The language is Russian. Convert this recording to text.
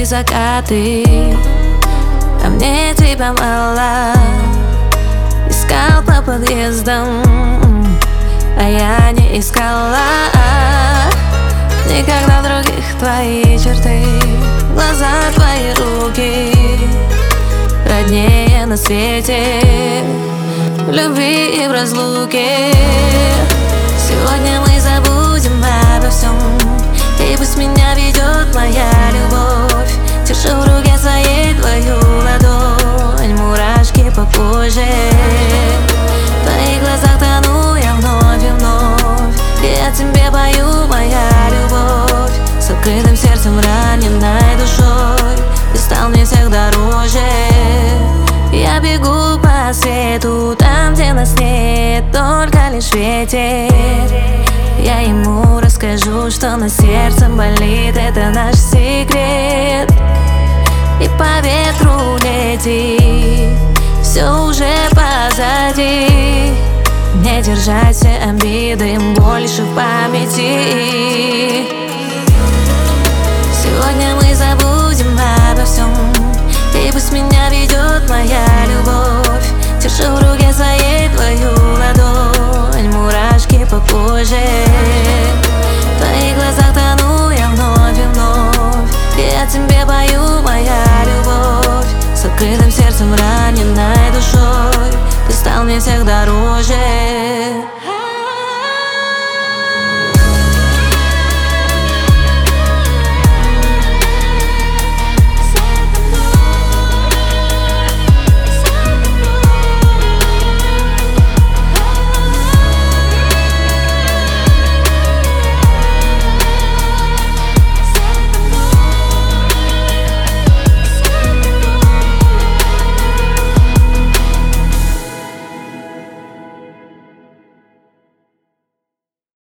закаты, а мне тебя мало. Искал по подъездам, а я не искала. Никогда других твои черты, глаза, твои руки роднее на свете, в любви и в разлуке. Сегодня мы забудем обо всем, и пусть меня ведет моя любовь. Держу в руке своей твою ладонь, мурашки по коже. В твоих глазах тону я вновь и вновь, я тебе пою, моя любовь. С открытым сердцем, раненной душой, ты стал мне всех дороже. Я бегу по свету, там, где нас нет, только лишь ветер. Я ему расскажу, что на сердце болит, это наш секрет. И по ветру лети, все уже позади. Не держать все обиды, им больше в памяти. Сегодня мы забудем обо всем, и пусть меня ведет моя любовь. Держу в руке своей твою ладонь, мурашки по коже. В твоих глазах тону я вновь и вновь, я тебе пою, моя любовь. С открытым сердцем, раненной душой, ты стал мне всех дороже.